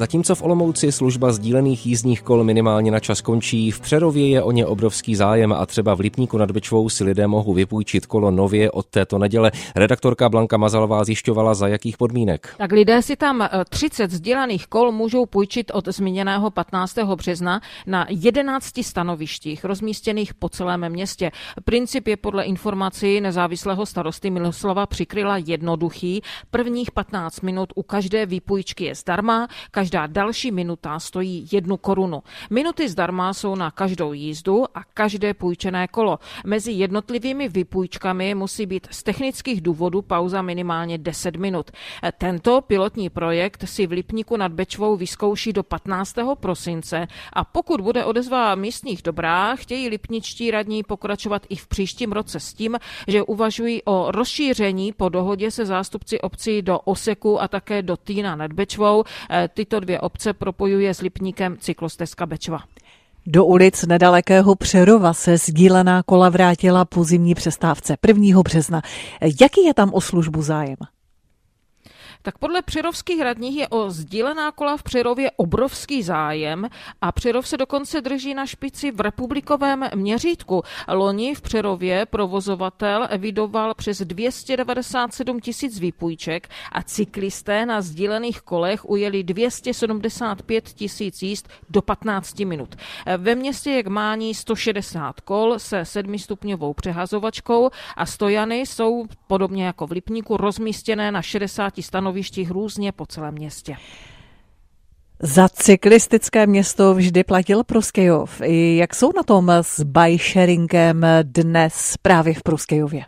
Zatímco v Olomouci služba sdílených jízdních kol minimálně na čas končí, v Přerově je o ně obrovský zájem a třeba v Lipníku nad Bečvou si lidé mohou vypůjčit kolo nově od této neděle. Redaktorka Blanka Mazalová zjišťovala, za jakých podmínek. Tak lidé si tam 30 sdílených kol můžou půjčit od zmíněného 15. března na 11 stanovištích rozmístěných po celém městě. Princip je podle informací nezávislého starosty Miloslava Přikryla jednoduchý. Prvních 15 minut u každé výpůjčky je zdarma, každá další minuta stojí 1 korunu. Minuty zdarma jsou na každou jízdu a každé půjčené kolo. Mezi jednotlivými výpůjčkami musí být z technických důvodů pauza minimálně 10 minut. Tento pilotní projekt si v Lipníku nad Bečvou vyzkouší do 15. prosince a pokud bude odezva místních dobrá, chtějí lipničtí radní pokračovat i v příštím roce s tím, že uvažují o rozšíření po dohodě se zástupci obcí do Oseku a také do Týna nad Bečvou. Tyto 2 obce propojuje s Lipníkem cyklostezka Bečva. Do ulic nedalekého Přerova se sdílená kola vrátila po zimní přestávce 1. března. Jaký je tam o službu zájem? Tak podle přerovských radních je o sdílená kola v Přerově obrovský zájem a Přerov se dokonce drží na špici v republikovém měřítku. Loni v Přerově provozovatel evidoval přes 297 000 výpůjček a cyklisté na sdílených kolech ujeli 275 000 jízd do 15 minut. Ve městě je k mání 160 kol se 7stupňovou přehazovačkou a stojany jsou podobně jako v Lipníku rozmístěné na 60 stanovištích různě po celém městě. Za cyklistické město vždy platil Prostějov. Jak jsou na tom s bike-sharingem dnes právě v Prostějově?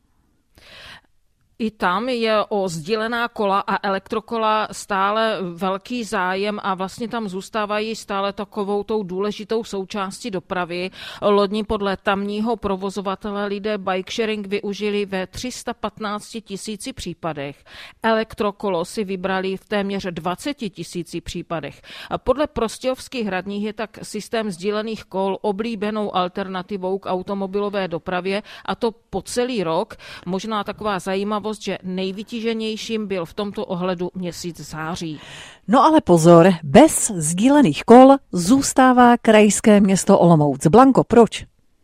I tam je o sdílená kola a elektrokola stále velký zájem a vlastně tam zůstávají stále takovou tou důležitou součástí dopravy. Loni podle tamního provozovatele lidé bike sharing využili ve 315 000 případech. Elektrokolo si vybrali v téměř 20 000 případech. Podle prostějovských radních je tak systém sdílených kol oblíbenou alternativou k automobilové dopravě a to po celý rok. Možná taková zajímavost, že nejvytíženějším byl v tomto ohledu měsíc září. No ale pozor, bez sdílených kol zůstává krajské město Olomouc. Blanko, proč?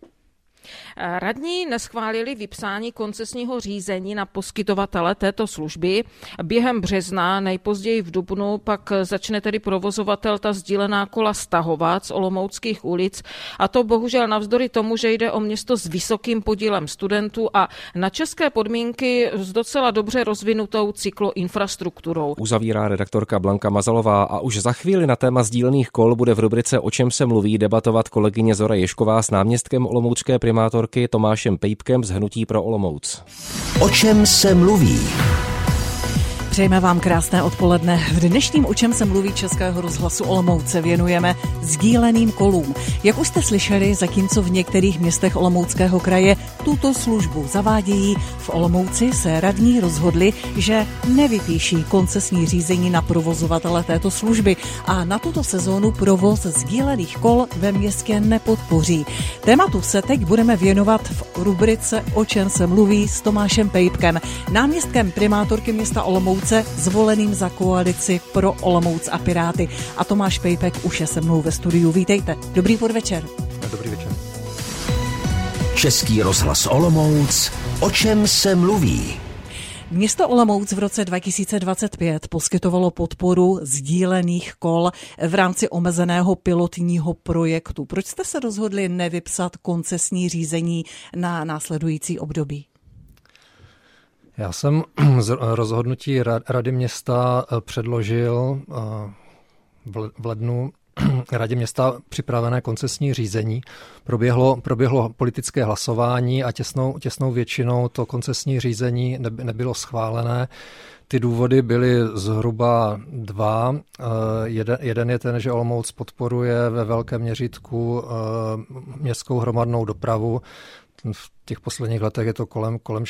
Radní neschválili vypsání koncesního řízení na poskytovatele této služby. Během března, nejpozději v dubnu, pak začne tedy provozovatel ta sdílená kola stahovat z olomouckých ulic a to bohužel navzdory tomu, že jde o město s vysokým podílem studentů a na české podmínky s docela dobře rozvinutou cykloinfrastrukturou. Uzavírá redaktorka Blanka Mazalová a už za chvíli na téma sdílených kol bude v rubrice O čem se mluví debatovat kolegyně Zora Ježková s náměstkem olomoucké primátorky Tomášem Pejpkem z Hnutí pro Olomouc. O čem se mluví? Přejeme vám krásné odpoledne. V dnešním O čem se mluví Českého rozhlasu Olomouc se věnujeme sdíleným kolům. Jak už jste slyšeli, zatímco v některých městech Olomouckého kraje tuto službu zavádějí, v Olomouci se radní rozhodli, že nevypíší koncesní řízení na provozovatele této služby a na tuto sezónu provoz sdílených kol ve městě nepodpoří. Tématu se teď budeme věnovat v rubrice O čem se mluví s Tomášem Pejpkem, náměstkem primátorky města Olomouc, zvoleným za koalici pro Olomouc a Piráty. A Tomáš Pejpek už je se mnou ve studiu. Vítejte. Dobrý podvečer. Dobrý večer. Český rozhlas Olomouc. O čem se mluví? Město Olomouc v roce 2025 poskytovalo podporu sdílených kol v rámci omezeného pilotního projektu. Proč jste se rozhodli nevypsat koncesní řízení na následující období? Já jsem z rozhodnutí Rady města předložil v lednu Radě města připravené koncesní řízení. Proběhlo politické hlasování a těsnou většinou to koncesní řízení nebylo schválené. Ty důvody byly zhruba 2. Jeden je ten, že Olomouc podporuje ve velkém měřítku městskou hromadnou dopravu. V těch posledních letech je to kolem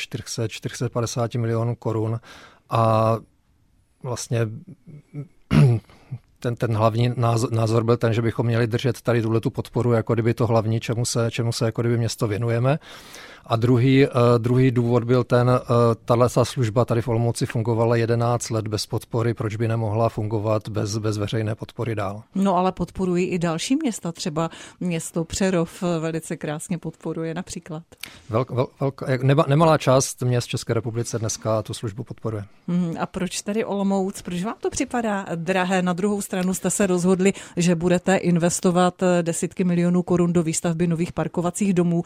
450 milionů korun a vlastně ten hlavní názor byl ten, že bychom měli držet tady tuhletu podporu, jako kdyby to hlavní, čemu se jako kdyby město věnujeme. A druhý důvod byl tato služba tady v Olomouci fungovala 11 let bez podpory, proč by nemohla fungovat bez veřejné podpory dál? No ale podporují i další města, třeba město Přerov velice krásně podporuje například. Nemalá část měst v České republice dneska tu službu podporuje. A proč tady Olomouc? Proč vám to připadá drahé? Na druhou stranu jste se rozhodli, že budete investovat desítky milionů korun do výstavby nových parkovacích domů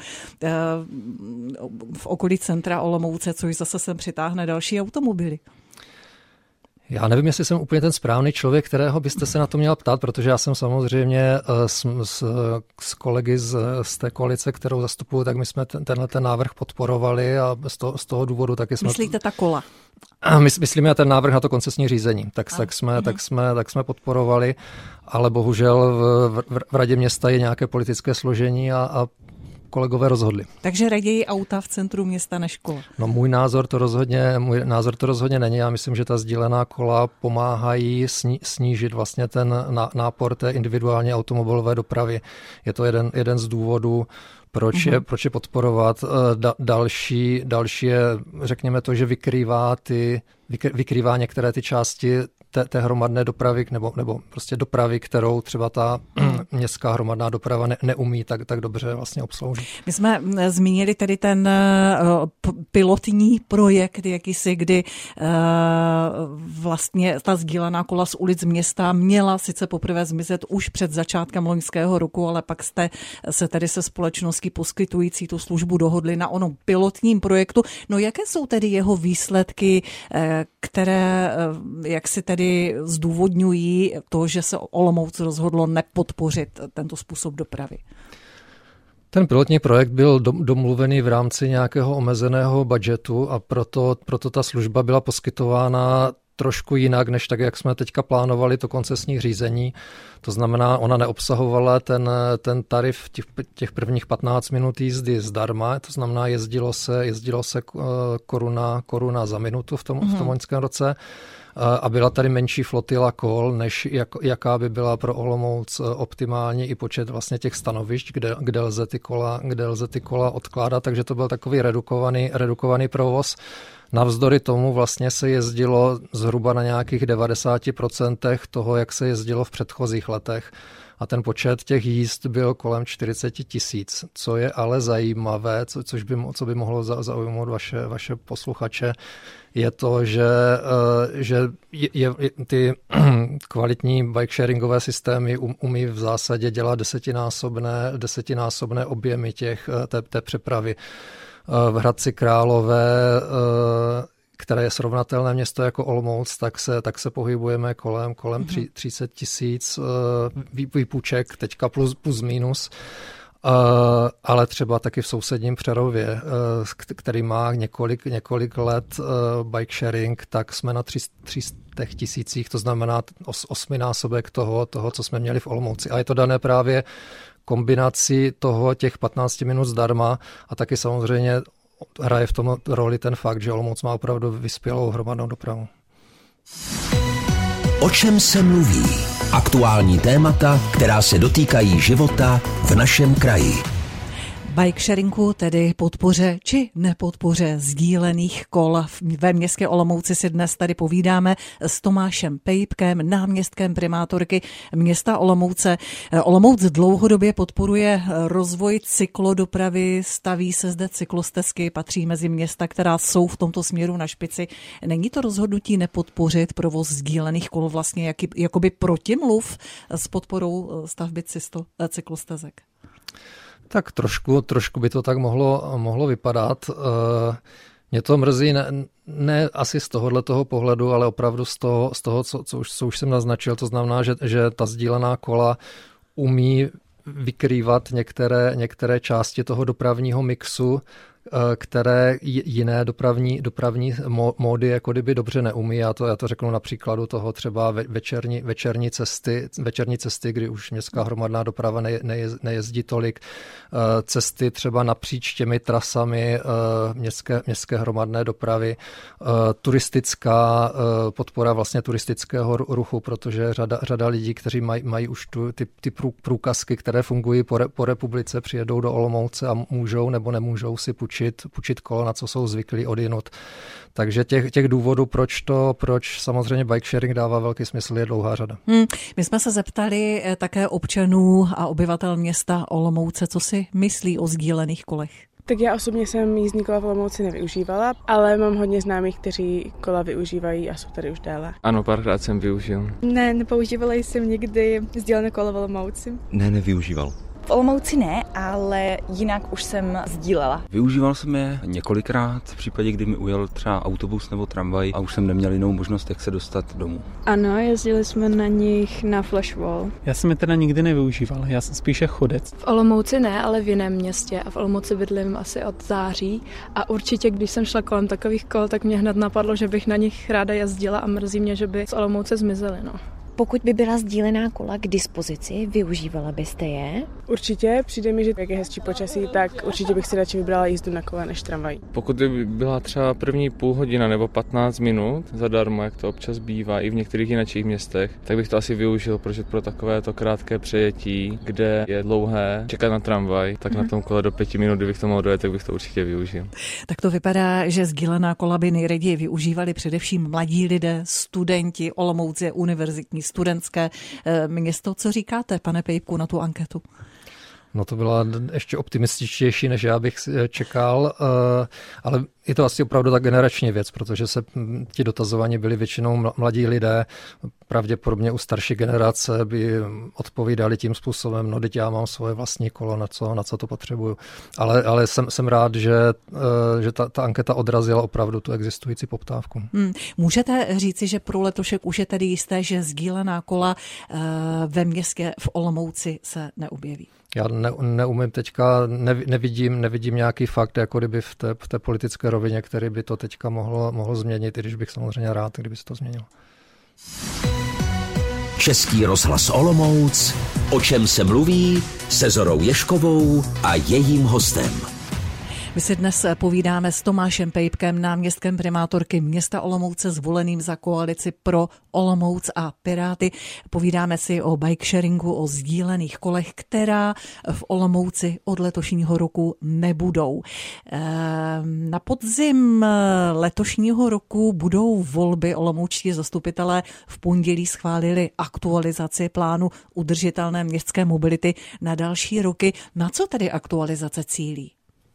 v okolí centra Olomouce, což zase sem přitáhne další automobily. Já nevím, jestli jsem úplně ten správný člověk, kterého byste se na to měl ptát, protože já jsem samozřejmě s kolegy z té koalice, kterou zastupuju, tak my jsme ten návrh podporovali a z toho důvodu taky jsme... Myslíte ta kola? Myslíme ten návrh na to koncesní řízení, tak jsme podporovali, ale bohužel v radě města je nějaké politické složení a kolegové rozhodli. Takže raději auta v centru města než kola. No můj názor to rozhodně není. Já myslím, že ta sdílená kola pomáhají snížit vlastně ten nápor té individuální automobilové dopravy. Je to jeden z důvodů, proč je podporovat. Další je, řekněme to, že vykrývá některé ty části té hromadné dopravy nebo prostě dopravy, kterou třeba ta městská hromadná doprava neumí tak dobře vlastně obsloužit. My jsme zmínili tedy ten pilotní projekt, kdy vlastně ta sdílená kola z ulic města měla sice poprvé zmizet už před začátkem loňského roku, ale pak jste se tedy se společností poskytující tu službu dohodli na onom pilotním projektu. No jaké jsou tedy jeho výsledky, které jak si tedy zdůvodňují to, že se Olomouc rozhodlo nepodpořit tento způsob dopravy? Ten pilotní projekt byl domluvený v rámci nějakého omezeného budžetu a proto ta služba byla poskytována trošku jinak, než tak, jak jsme teďka plánovali to koncesní řízení. To znamená, ona neobsahovala ten tarif těch prvních 15 minut jízdy zdarma, to znamená, jezdilo se koruna za minutu v tom loňském roce. A byla tady menší flotila kol, než jaká by byla pro Olomouc optimální i počet vlastně těch stanovišť, kde lze ty kola odkládat, takže to byl takový redukovaný provoz. Navzdory tomu vlastně se jezdilo zhruba na nějakých 90% toho, jak se jezdilo v předchozích letech. A ten počet těch jízd byl kolem 40 000, co je ale zajímavé, co by mohlo zaujmout vaše posluchače, je to, že ty kvalitní bike sharingové systémy umí v zásadě dělat desetinásobné objemy té přepravy. V Hradci Králové, které je srovnatelné město jako Olomouc, tak se pohybujeme kolem 300 000 výpůjček, teďka plus minus. Ale třeba taky v sousedním Přerově, který má několik let bike sharing, tak jsme na 300 000, to znamená 8násobek toho, co jsme měli v Olomouci. A je to dané právě kombinací těch 15 minut zdarma a taky samozřejmě hraje v tom roli ten fakt, že Olomouc má opravdu vyspělou hromadnou dopravu. O čem se mluví? Aktuální témata, která se dotýkají života v našem kraji. Bike sharingu, tedy podpoře či nepodpoře sdílených kol. Ve městě Olomouci si dnes tady povídáme s Tomášem Pejpkem, náměstkem primátorky města Olomouce. Olomouc dlouhodobě podporuje rozvoj cyklodopravy, staví se zde cyklostezky, patří mezi města, která jsou v tomto směru na špici. Není to rozhodnutí nepodpořit provoz sdílených kol vlastně jakoby protimluv s podporou stavby cyklostezek? Tak trošku by to tak mohlo vypadat. Mě to mrzí ne asi z tohoto pohledu, ale opravdu z toho, co už jsem naznačil. To znamená, že ta sdílená kola umí vykrývat některé části toho dopravního mixu, které jiné dopravní módy jako kdyby dobře neumí. Já to řeknu na příkladu toho třeba večerní cesty, kdy už městská hromadná doprava nejezdí tolik. Cesty třeba napříč těmi trasami městské hromadné dopravy. Turistická podpora vlastně turistického ruchu, protože řada lidí, kteří mají už ty průkazky, které fungují po republice, přijedou do Olomouce a můžou nebo nemůžou si půjčit kolo, na co jsou zvyklí odjinud. Takže těch důvodů, proč samozřejmě bike sharing dává velký smysl, je dlouhá řada. My jsme se zeptali také občanů a obyvatel města Olomouce, co si myslí o sdílených kolech. Tak já osobně jsem jízdní kola v Olomouci nevyužívala, ale mám hodně známých, kteří kola využívají a jsou tady už déle. Ano, párkrát jsem využil. Ne, nepoužívala jsem nikdy sdílené kola v Olomouci. Ne, nevyužíval. V Olomouci ne, ale jinak už jsem sdílela. Využíval jsem je několikrát v případě, kdy mi ujel třeba autobus nebo tramvaj a už jsem neměl jinou možnost, jak se dostat domů. Ano, jezdili jsme na nich na Flashwall. Já jsem je teda nikdy nevyužíval, já jsem spíše chodec. V Olomouci ne, ale v jiném městě a v Olomouci bydlím asi od září a určitě, když jsem šla kolem takových kol, tak mě hned napadlo, že bych na nich ráda jezdila a mrzí mě, že by z Olomouce zmizely. Pokud by byla sdílená kola k dispozici, využívala byste je? Určitě, přijde mi, že jak je hezčí počasí, tak určitě bych si radši vybrala jízdu na kole než tramvaj. Pokud by byla třeba první půl hodina nebo 15 minut zadarmo, jak to občas bývá i v některých jiných městech, tak bych to asi využil, protože pro takovéto krátké přejetí, kde je dlouhé čekat na tramvaj, tak na tom kole do 5 minut, kdybych to mohl dojet, tak bych to určitě využil. Tak to vypadá, že sdílená kola by nejraději využívali především mladí lidé, studenti. Olomouc je univerzitní studentské město. Co říkáte, pane Pejpku, na tu anketu? No to byla ještě optimističtější, než já bych čekal, ale je to asi opravdu ta generační věc, protože ti dotazovaní byli většinou mladí lidé, pravděpodobně u starší generace by odpovídali tím způsobem, no teď já mám svoje vlastní kolo, na co to potřebuju. Ale jsem rád, že ta anketa odrazila opravdu tu existující poptávku. Můžete říci, že pro letošek už je tedy jisté, že sdílená kola ve městě v Olomouci se neobjeví? Já neumím teďka, nevidím nějaký fakt, jako kdyby v té politické rovině, který by to teďka mohlo změnit, i když bych samozřejmě rád, kdyby se to změnilo. Český rozhlas Olomouc, o čem se mluví, se Zorou Ježkovou a jejím hostem. My si dnes povídáme s Tomášem Pejpkem, náměstkem primátorky města Olomouce, zvoleným za koalici pro Olomouc a Piráty. Povídáme si o bike sharingu, o sdílených kolech, která v Olomouci od letošního roku nebudou. Na podzim letošního roku budou volby. Olomoučtí zastupitelé v pondělí schválili aktualizaci plánu udržitelné městské mobility na další roky. Na co tedy aktualizace cílí?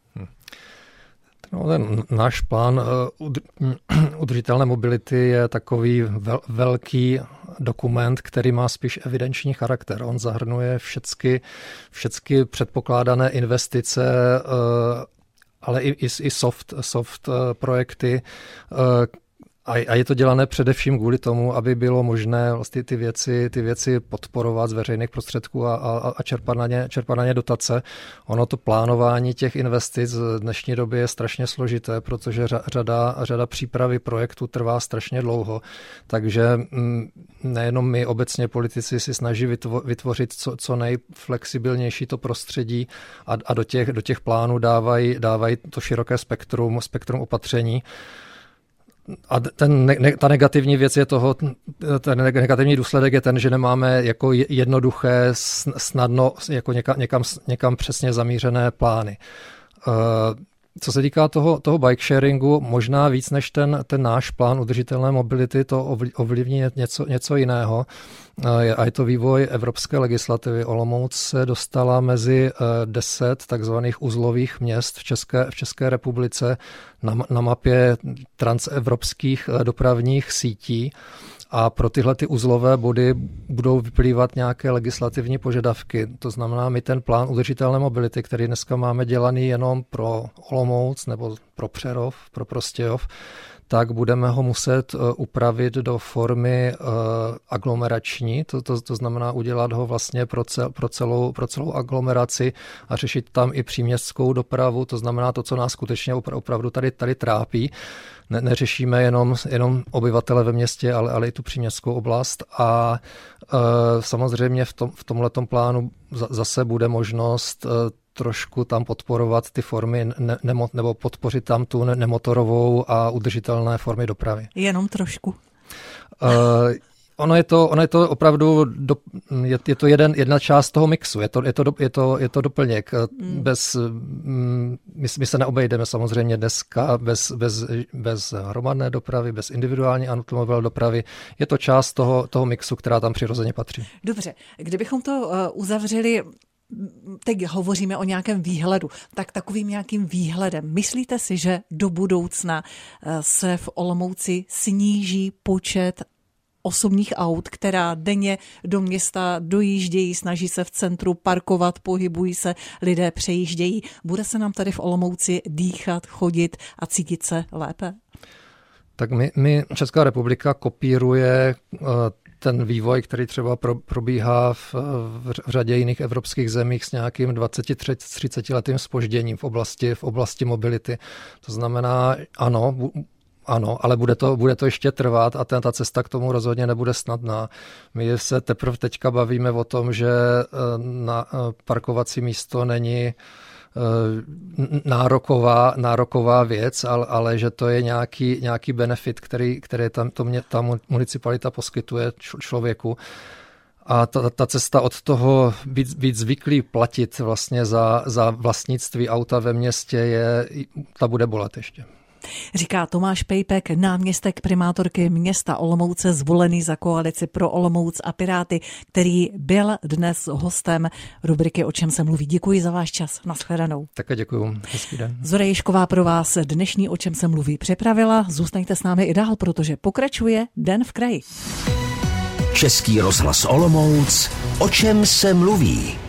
No, ten náš plán udržitelné mobility je takový velký dokument, který má spíš evidenční charakter. On zahrnuje všechny předpokládané investice, ale i soft projekty, a je to dělané především kvůli tomu, aby bylo možné vlastně ty věci podporovat z veřejných prostředků a čerpat na ně dotace. Ono to plánování těch investic v dnešní době je strašně složité, protože řada přípravy projektu trvá strašně dlouho. Takže nejenom my obecně politici si snaží vytvořit co nejflexibilnější to prostředí a do těch plánů dávají to široké spektrum opatření. A ta negativní věc je ten negativní důsledek je ten, že nemáme jako jednoduché, snadno jako někam přesně zamířené plány. Co se týká toho bike sharingu, možná víc než ten náš plán udržitelné mobility, to ovlivní něco jiného. A je to vývoj evropské legislativy. Olomouc se dostala mezi 10 takzvaných uzlových měst v České republice na mapě transevropských dopravních sítí. A pro tyhle ty uzlové body budou vyplývat nějaké legislativní požadavky. To znamená, my ten plán udržitelné mobility, který dneska máme dělaný jenom pro Olomouc nebo pro Přerov, pro Prostějov, tak budeme ho muset upravit do formy aglomerační, to znamená udělat ho vlastně pro celou aglomeraci a řešit tam i příměstskou dopravu, to znamená to, co nás skutečně opravdu tady trápí. Neřešíme jenom obyvatele ve městě, ale i tu příměstskou oblast a samozřejmě v tomhletom plánu zase bude možnost trošku tam podporovat ty formy nebo podpořit tam tu nemotorovou a udržitelné formy dopravy. Jenom trošku. Ono je to opravdu, je to jedna část toho mixu, je to doplněk. My se neobejdeme samozřejmě dneska bez hromadné dopravy, bez individuální automobilové dopravy. Je to část toho mixu, která tam přirozeně patří. Dobře, kdybychom to uzavřeli, teď hovoříme o nějakém výhledu, tak takovým nějakým výhledem. Myslíte si, že do budoucna se v Olomouci sníží počet osobních aut, která denně do města dojíždějí, snaží se v centru parkovat, pohybují se, lidé přejíždějí. Bude se nám tady v Olomouci dýchat, chodit a cítit se lépe? Tak my Česká republika kopíruje ten vývoj, který třeba probíhá v řadě jiných evropských zemích s nějakým 20-30 letým zpožděním v oblasti mobility. To znamená, ano, ale bude to ještě trvat a ta cesta k tomu rozhodně nebude snadná. My se teprve teďka bavíme o tom, že na parkovací místo není nároková věc, ale že to je nějaký benefit, který ta municipalita poskytuje člověku. A ta cesta od toho být zvyklý platit vlastně za vlastnictví auta ve městě ta bude bolet ještě. Říká Tomáš Pejpek, náměstek primátorky města Olomouce, zvolený za koalici Pro Olomouc a Piráty, který byl dnes hostem rubriky O čem se mluví. Děkuji za váš čas. Nashledanou. Také děkuji. Hezký den. Zora Ježková pro vás dnešní O čem se mluví připravila. Zůstaňte s námi i dál, protože pokračuje Den v kraji. Český rozhlas Olomouc. O čem se mluví?